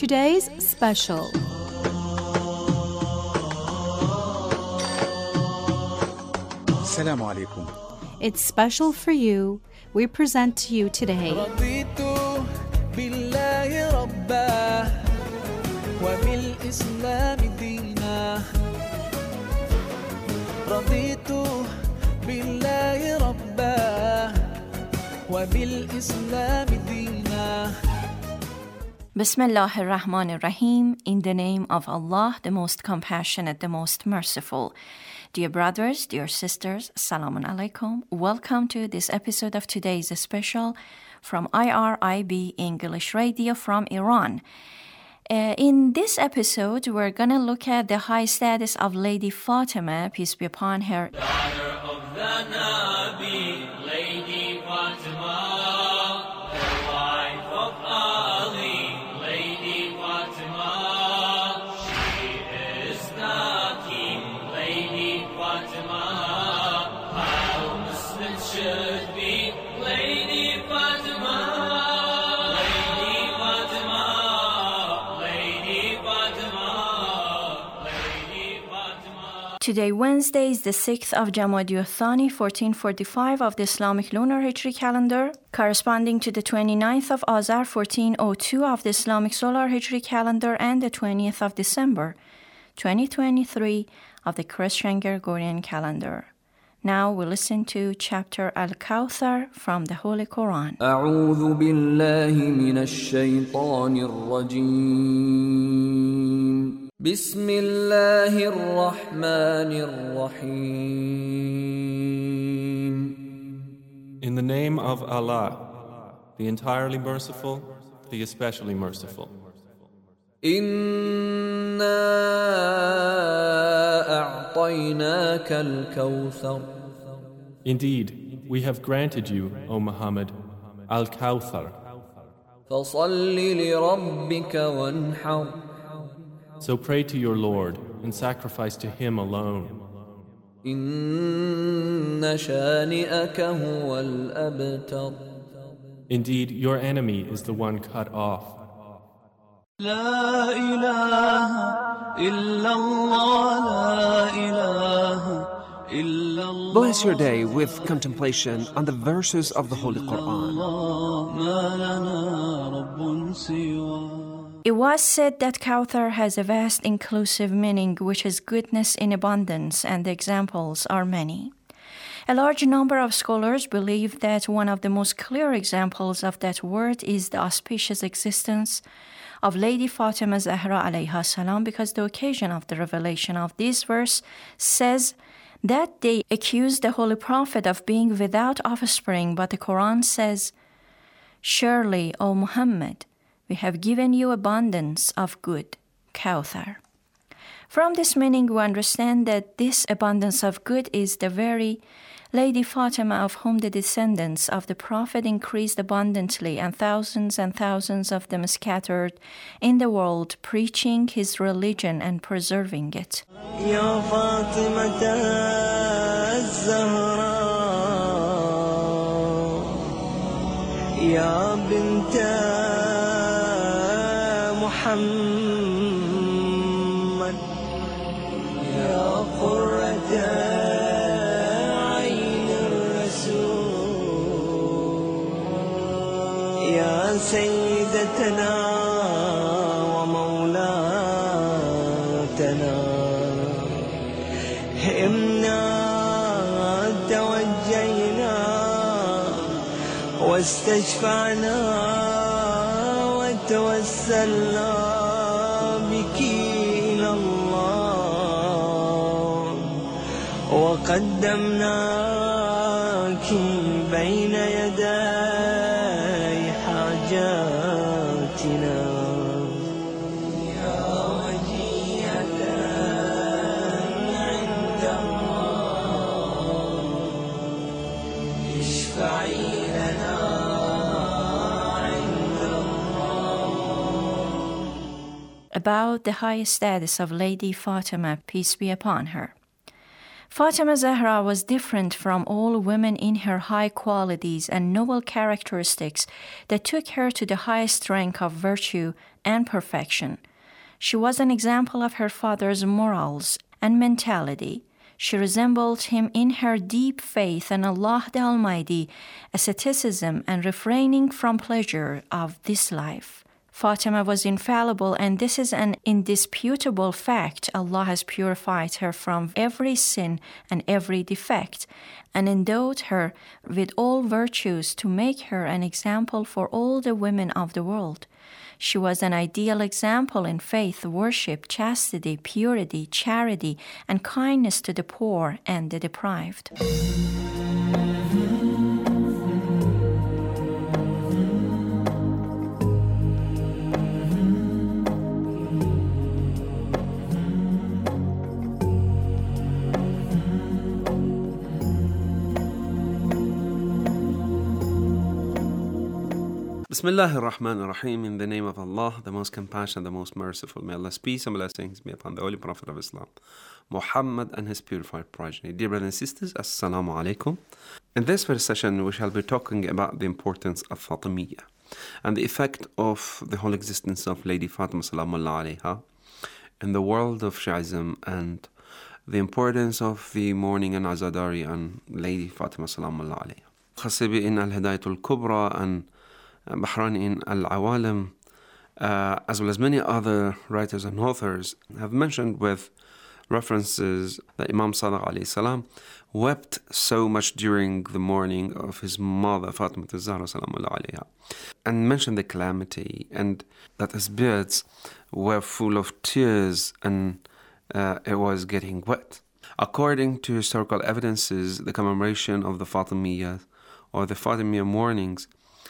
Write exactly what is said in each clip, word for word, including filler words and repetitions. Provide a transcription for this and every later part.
today's special. Assalamu alaikum. It's special for you. We present to you today رضيت بالله ربا وبالإسلام دينا رضيت بالله ربا وبالإسلام دينا. Bismillah ar-Rahman ar-Rahim. In the name of Allah, the most compassionate, the most merciful. Dear brothers, dear sisters, Assalamu alaikum. Welcome to this episode of today's special from I R I B English Radio from Iran. Uh, in this episode, we're going to look at the high status of Lady Fatima, peace be upon her. Daughter of the Nabi, Lady Fatima, the wife of Ali, Lady Fatima. She is the king, Lady Fatima. How Muslims should be, Lady Fatima. Lady Fatima, Lady Fatima, Lady Fatima. Today, Wednesday, is the sixth of Jamadi al-Thani, fourteen forty-five of the Islamic lunar Hijri calendar, corresponding to the twenty-ninth of Azar, fourteen oh two of the Islamic solar Hijri calendar, and the twentieth of December, twenty twenty-three of the Christian Gregorian calendar. Now we listen to chapter Al-Kawthar from the Holy Quran. أعوذ بالله من الشيطان الرجيم بسم الله الرحمن الرحيم. In the name of Allah, the entirely merciful, the especially merciful. إنا أعطيناك الكوثر. Indeed, we have granted you, O Muhammad, Al-Kawthar. فصل لربك وانحر. So pray to your Lord and sacrifice to Him alone. إن شانئك هو الأبتر. Indeed, your enemy is the one cut off. لا إله إلا الله لا إله إلا الله. Bless your day with contemplation on the verses of the Holy Quran. ما لنا رب سواه. It was said that Kawthar has a vast inclusive meaning, which is goodness in abundance, and the examples are many. A large number of scholars believe that one of the most clear examples of that word is the auspicious existence of Lady Fatima Zahra alayha salam, because the occasion of the revelation of this verse says that they accused the Holy Prophet of being without offspring, but the Quran says, "Surely, O Muhammad, we have given you abundance of good, Kawthar." From this meaning, we understand that this abundance of good is the very Lady Fatima of whom the descendants of the Prophet increased abundantly, and thousands and thousands of them scattered in the world, preaching his religion and preserving it. يا فاطمة الزهراء يا بنت محمد يا قرة عين الرسول يا سيدتنا ومولاتنا همنا توجينا واستشفعنا وتوسلنا بك إلى الله وقدمناك بين يدي حاجاتنا يا وجيهة عند الله اشفعي لنا عند الله. About the high status of Lady Fatima, peace be upon her. Fatima Zahra was different from all women in her high qualities and noble characteristics that took her to the highest rank of virtue and perfection. She was an example of her father's morals and mentality. She resembled him in her deep faith in Allah the Almighty, asceticism, and refraining from pleasure of this life. Fatima was infallible, and this is an indisputable fact. Allah has purified her from every sin and every defect, and endowed her with all virtues to make her an example for all the women of the world. She was an ideal example in faith, worship, chastity, purity, charity, and kindness to the poor and the deprived. Bismillah ar-Rahman ar-Rahim, in the name of Allah, the most compassionate, the most merciful. May Allah's peace and blessings be upon the Holy Prophet of Islam, Muhammad, and his purified progeny. Dear brothers and sisters, Assalamu alaikum. In this first session, we shall be talking about the importance of Fatimiyya and the effect of the whole existence of Lady Fatima Salamullah alayha in the world of Shi'ism, and the importance of the mourning and azadari on Lady Fatima Salamullah alayha. Khasibi in al-Hidayatul Kubra and Bahrani in Al-Awalim, uh, as well as many other writers and authors, have mentioned with references that Imam Sadiq alayhi salam wept so much during the mourning of his mother Fatima Zahra salamullah alayha, and mentioned the calamity, and that his beards were full of tears and uh, it was getting wet. According to historical evidences, the commemoration of the Fatimiyya or the Fatimiyya mournings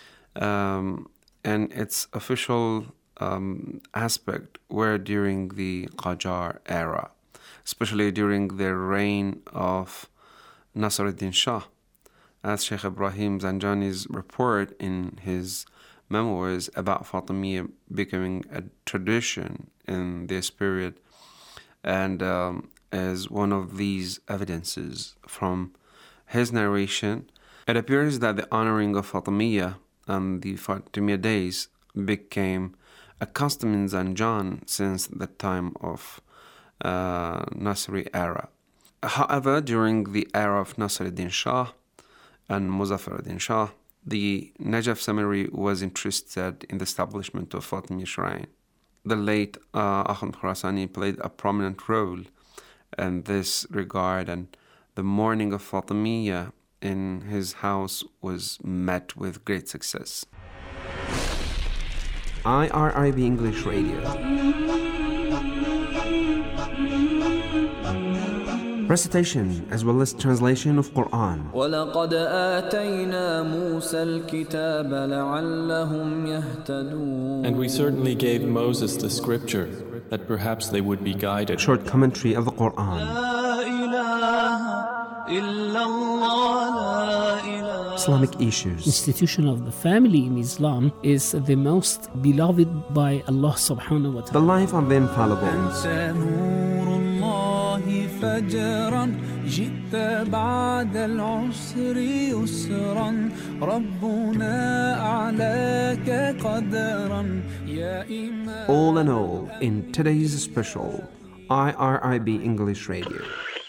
Um, and its official um, aspect were during the Qajar era, especially during the reign of Nasr ad-Din Shah, as Sheikh Ibrahim Zanjani's report in his memoirs about Fatimiyya becoming a tradition in this period, and um, as one of these evidences from his narration, it appears that the honoring of Fatimiyya and the Fatimiyya days became a custom in Zanjan since the time of uh, Nasri era. However, during the era of Nasr ad-Din Shah and Muzaffar ad-Din Shah, the Najaf Seminary was interested in the establishment of Fatimiyya Shrine. The late uh, Akhund Khurasani played a prominent role in this regard, and the mourning of Fatimiyya in his house was met with great success. I R I B English Radio. Recitation as well as translation of Quran. وَلَقَدْ آتَيْنَا مُوسَى الْكِتَابَ لَعَلَّهُمْ يَهْتَدُونَ And we certainly gave Moses the scripture that perhaps they would be guided. Short commentary of the Quran. Islamic issues. Institution of the family in Islam is the most beloved by Allah subhanahu wa ta'ala. The life of the infallible. All in all, in today's special I R I B English Radio.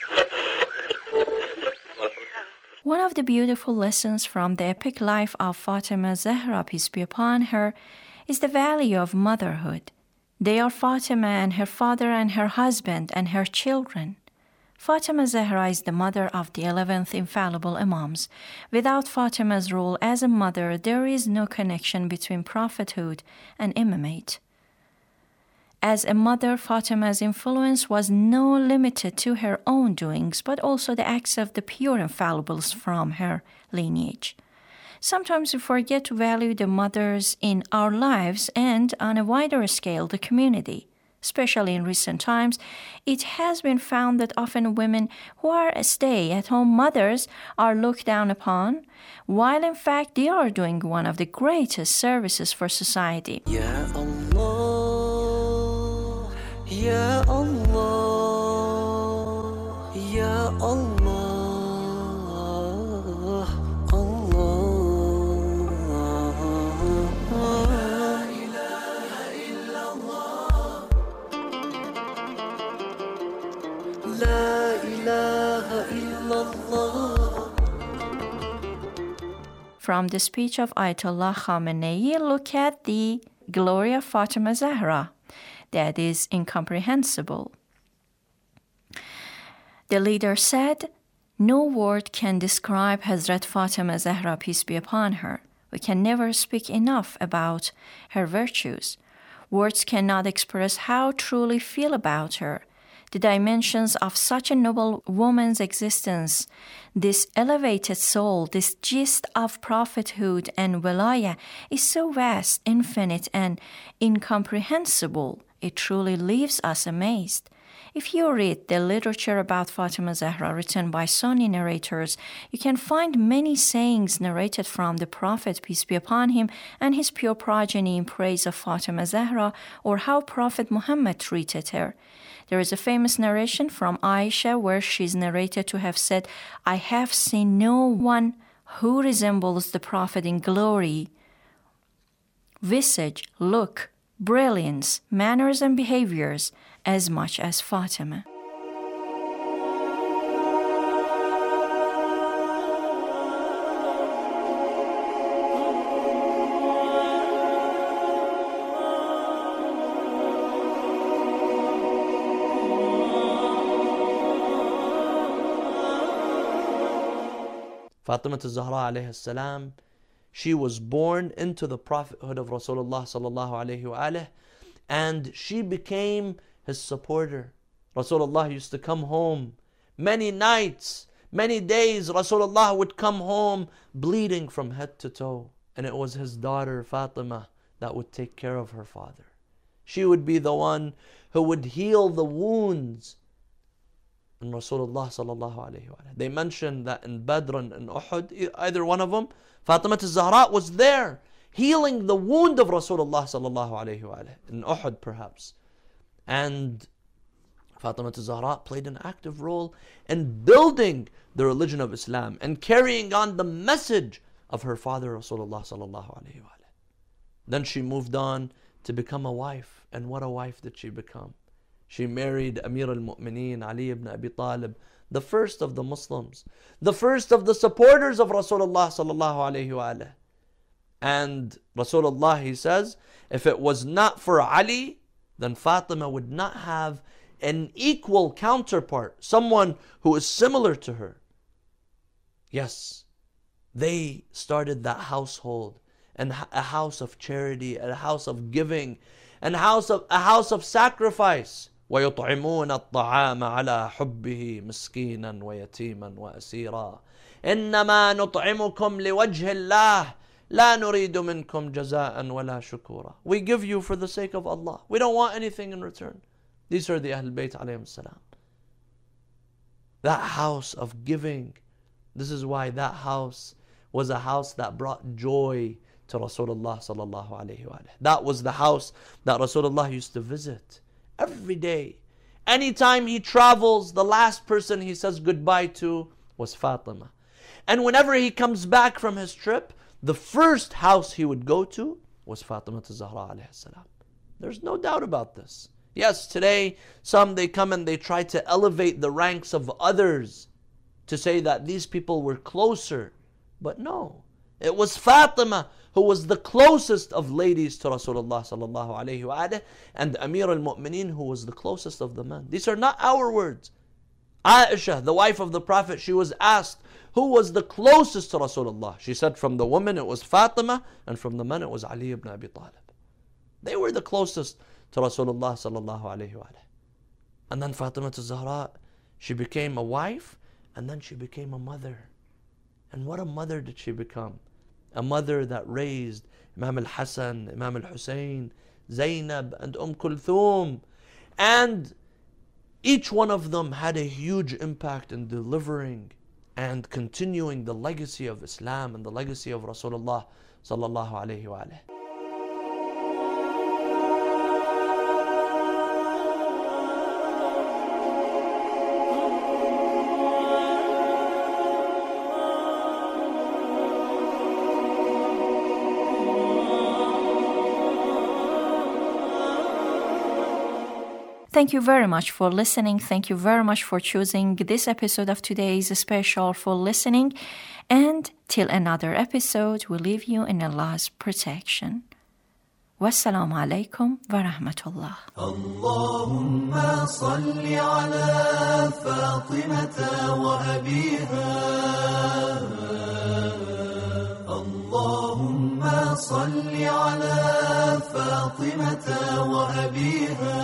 One of the beautiful lessons from the epic life of Fatima Zahra, peace be upon her, is the value of motherhood. They are Fatima and her father and her husband and her children. Fatima Zahra is the mother of the eleventh infallible Imams. Without Fatima's role as a mother, there is no connection between prophethood and imamate. As a mother, Fatima's influence was not limited to her own doings, but also the acts of the pure infallibles from her lineage. Sometimes we forget to value the mothers in our lives and, on a wider scale, the community. Especially in recent times, it has been found that often women who are stay-at-home mothers are looked down upon, while in fact they are doing one of the greatest services for society. Ya Allah, Ya Allah, Ya Allah. الله. From the speech of Ayatollah Khamenei, look at the glory of Fatima Zahra. That is incomprehensible. The leader said, "No word can describe Hazrat Fatima Zahra, peace be upon her. We can never speak enough about her virtues. Words cannot express how truly feel about her. The dimensions of such a noble woman's existence, this elevated soul, this gist of prophethood and wilayah is so vast, infinite, and incomprehensible. It truly leaves us amazed. If you read the literature about Fatima Zahra written by Sunni narrators, you can find many sayings narrated from the Prophet, peace be upon him, and his pure progeny in praise of Fatima Zahra, or how Prophet Muhammad treated her. There is a famous narration from Aisha where she is narrated to have said, "I have seen no one who resembles the Prophet in glory, visage, look, brilliance, manners, and behaviors as much as Fatima." Fatima Zahra alayhi salam, she was born into the prophethood of Rasulullah sallallahu alayhi wa alayhi, and she became his supporter. Rasulullah used to come home many nights, many days. Rasulullah would come home bleeding from head to toe, and it was his daughter Fatima that would take care of her father. She would be the one who would heal the wounds. And Rasulullah sallallahu alayhi wa sallam, they mentioned that in Badr and in Uhud, either one of them, Fatima Zahra was there healing the wound of Rasulullah sallallahu alayhi wa sallam, in Uhud perhaps. And Fatima Zahra played an active role in building the religion of Islam and carrying on the message of her father Rasulullah sallallahu alayhi wa sallam. Then she moved on to become a wife, and what a wife did she become? She married Amir al-Mu'mineen Ali ibn Abi Talib, the first of the Muslims, the first of the supporters of Rasulullah sallallahu alayhi wa sallam. And Rasulullah, he says, if it was not for Ali, then Fatima would not have an equal counterpart, someone who is similar to her. Yes, they started that household, and a house of charity, a house of giving, and a house of a house of sacrifice. وَيُطْعِمُونَ الطَّعَامَ عَلَى حُبِّهِ مِسْكِينًا وَيَتِيمًا وَأَسِيرًا إِنَّمَا نُطْعِمُكُمْ لِوَجْهِ اللَّهِ لَا نُرِيدُ مِنْكُمْ جَزَاءً وَلَا شُكُورًا. We give you for the sake of Allah. We don't want anything in return. These are the Ahlul Bayt alayhim salam. That house of giving. This is why that house was a house that brought joy to Rasulullah sallallahu alayhi wa sallam. That was the house that Rasulullah used to visit every day. Anytime he travels, the last person he says goodbye to was Fatima. And whenever he comes back from his trip, the first house he would go to was Fatima Zahra alayhi salam. There's no doubt about this. Yes, today some they come and they try to elevate the ranks of others to say that these people were closer. But no, it was Fatima who was the closest of ladies to Rasulullah sallallahu alayhi wa sallam, and Amir al-Mu'mineen, who was the closest of the men. These are not our words. Aisha, the wife of the Prophet, she was asked who was the closest to Rasulullah. She said from the women it was Fatima, and from the men it was Ali ibn Abi Talib. They were the closest to Rasulullah sallallahu alayhi wa sallam. And then Fatima Zahra, she became a wife, and then she became a mother. And what a mother did she become? A mother that raised Imam al-Hasan, Imam al-Hussein, Zainab, and Umm Kulthum. And each one of them had a huge impact in delivering and continuing the legacy of Islam and the legacy of Rasulullah sallallahu alayhi wa sallam. Thank you very much for listening. Thank you very much for choosing this episode of today's special for listening. And till another episode, we leave you in Allah's protection. Wassalamu alaikum wa rahmatullah. Allahumma salli ala Fatimata wa abiha. Allahumma salli ala Fatimata wa abiha.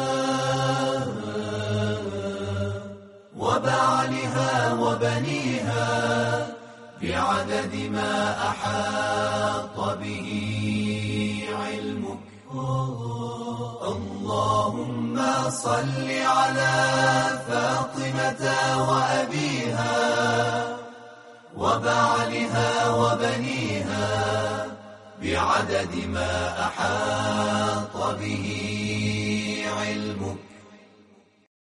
Wa ba'liha wa baniha. بعدد ما أحاط به علمك اللهم صل على فاطمة وأبيها وبعلها وبنيها بعدد ما أحاط به علمك